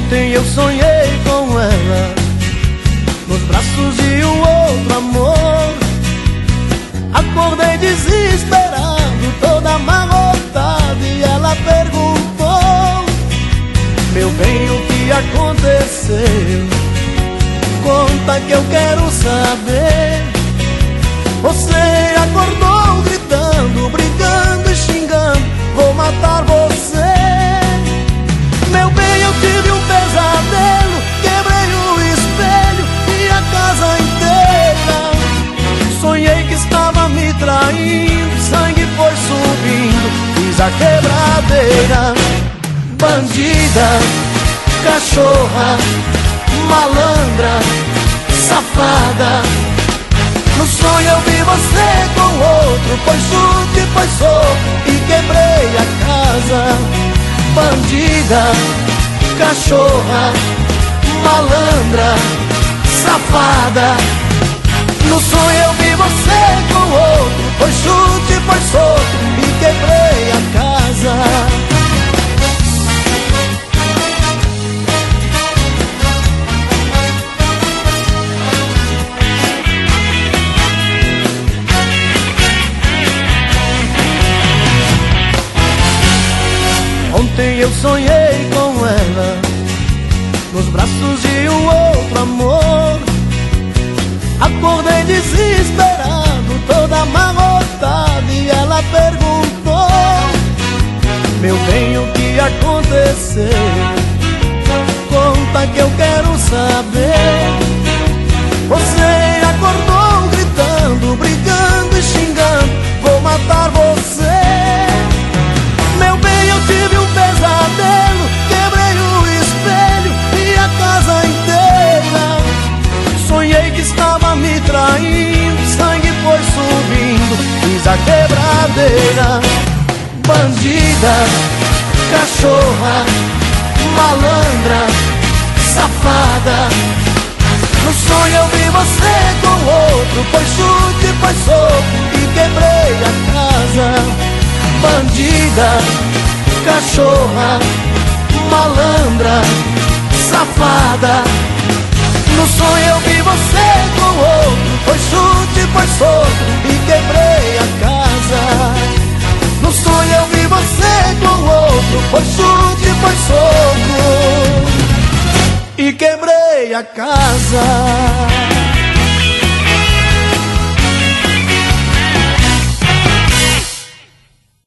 Ontem eu sonhei com ela, nos braços de um outro amor. Acordei desesperado, toda amarrotado, e ela perguntou: meu bem, o que aconteceu? Conta que eu quero saber. Você acordou gritando, brigando e xingando: vou matar você. Meu bem, eu tive um pesadelo, quebrei o espelho e a casa inteira. Sonhei que estava me traindo, sangue foi subindo, fiz a quebradeira. Bandida, cachorra, malandra, safada. No sonho eu vi você com outro, foi chute, foi soco e quebrei a casa. Bandida, cachorra, malandra, safada. No sonho eu vi você com outro, foi chute, foi soco e quebrei a casa. Ontem eu sonhei com ela, nos braços de um outro amor. Acordei desesperado, toda amarrotado, e ela perguntou: meu bem, o que aconteceu? Conta que eu quero saber. Você acordou gritando, brigando e xingando: vou matar você. Meu bem, eu tive um pesadelo, quebrei o espelho e a casa inteira. Sonhei que estava me traindo, sangue foi subindo, fiz a quebradeira. Bandida, cachorra, malandra, safada. No sonho eu vi você com outro, foi chute, foi soco e quebrei a casa. Bandida, cachorra, malandra, safada. No sonho eu vi você com outro, foi chute, foi soco e quebrei a casa. No sonho eu vi você com outro, foi chute, foi soco e quebrei a casa.